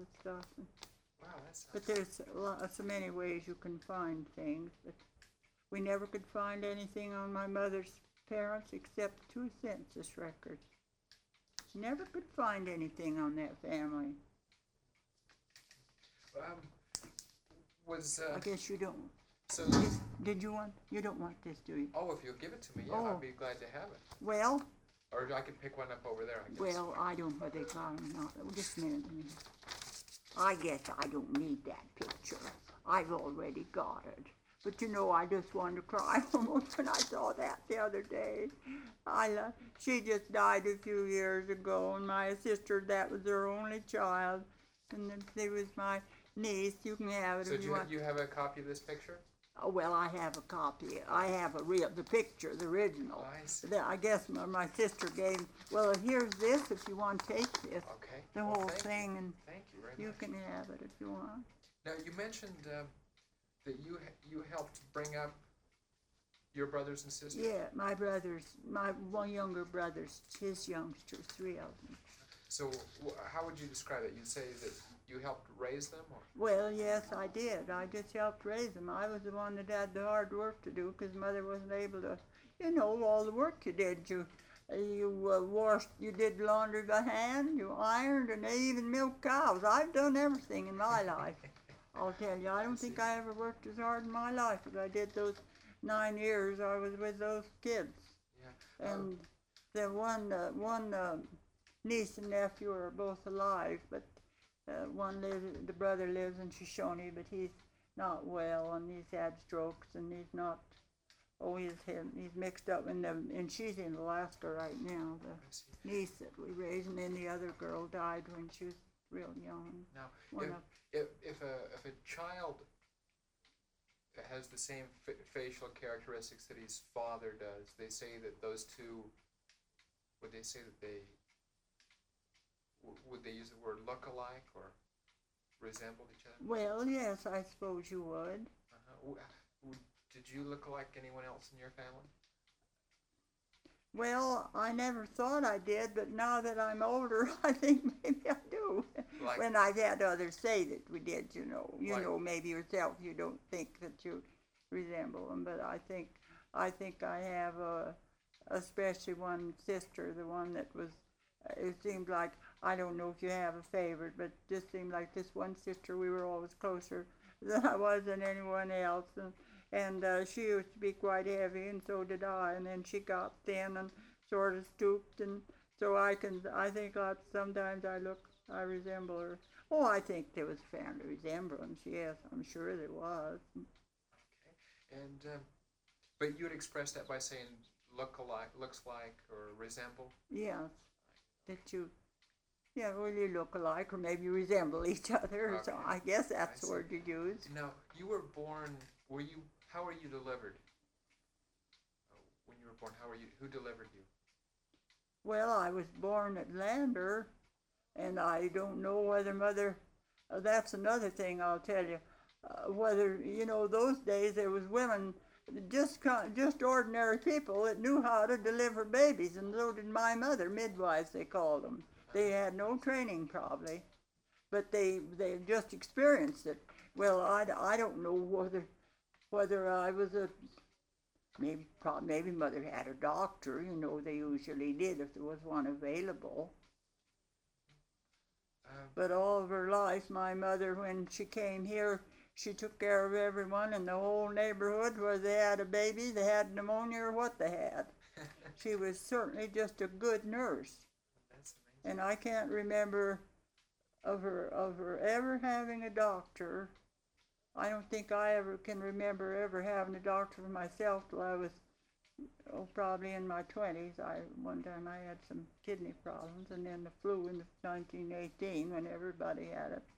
of stuff. Wow, that's. But there's so many ways you can find things. But we never could find anything on my mother's parents except 2 census records. Never could find anything on that family. Um, was I guess you don't. so? Did you want? You don't want this, do you? Oh, if you'll give it to me, yeah, Oh. I'd be glad to have it. Well, Or I can pick one up over there, I guess. well, I don't know whether they got them or not. Oh, just a minute. I guess I don't need that picture. I've already got it. But you know, I just wanted to cry almost when I saw that the other day. She just died a few years ago, and my sister, that was her only child, and then there was my niece. You can have it So if you want. you have a copy of this picture? Oh, well, I have a copy. I have the picture, the original. Oh, I see. I guess my sister gave. Well, here's this if you want to take this. Okay. The Well, whole thank thing, you. and Thank you very you much. can have it if you want. Now you mentioned that you helped bring up your brothers and sisters. Yeah, my one younger brothers, his youngsters, 3 of them. So how would you describe it? You'd say that you helped raise them, or? Well, yes, I did. I just helped raise them. I was the one that had the hard work to do because Mother wasn't able to, all the work you did. You washed, you did laundry by hand, you ironed, and they even milked cows. I've done everything in my life. I'll tell you, I don't think I ever worked as hard in my life as I did those 9 years I was with those kids. Yeah. And the one niece and nephew are both alive, but the brother lives in Shoshone, but he's not well, and he's had strokes, and he's not. Oh, he's mixed up and she's in Alaska right now. The niece that we raised, and then the other girl died when she was real young. Now, One if a child has the same facial characteristics that his father does, they say that those two. Would they say that they? Would they use the word look alike or resemble each other? Well, yes, I suppose you would. Did you look like anyone else in your family? Well, I never thought I did, but now that I'm older, I think maybe I do. Like, when I've had others say that we did, Like- maybe yourself you don't think that you resemble them, but I think I have especially one sister, the one that was. It seemed like, I don't know if you have a favorite, but it just seemed like this one sister, we were always closer than I was than anyone else. And she used to be quite heavy, and so did I. And then she got thin and sort of stooped, and so I think sometimes I resemble her. Oh, I think there was family resemblance, yes, I'm sure there was. Okay. And but you would express that by saying look alike, looks like, or resemble? Yes, well, you look alike, or maybe you resemble each other. Okay. So I guess that's I the word you use. Now, you were born. How were you delivered? When you were born, who delivered you? Well, I was born at Lander, and I don't know whether Mother. That's another thing I'll tell you. Whether those days there was women, just ordinary people that knew how to deliver babies, and so did my mother. Midwives they called them. They had no training probably, but they just experienced it. Well, I don't know whether I was maybe Mother had a doctor. They usually did if there was one available. But all of her life, my mother, when she came here, she took care of everyone in the whole neighborhood, whether they had a baby, they had pneumonia, or what they had. She was certainly just a good nurse. That's amazing. And I can't remember of her ever having a doctor. I don't think I ever can remember ever having a doctor for myself till I was probably in my 20s. One time I had some kidney problems, and then the flu in 1918 when everybody had it.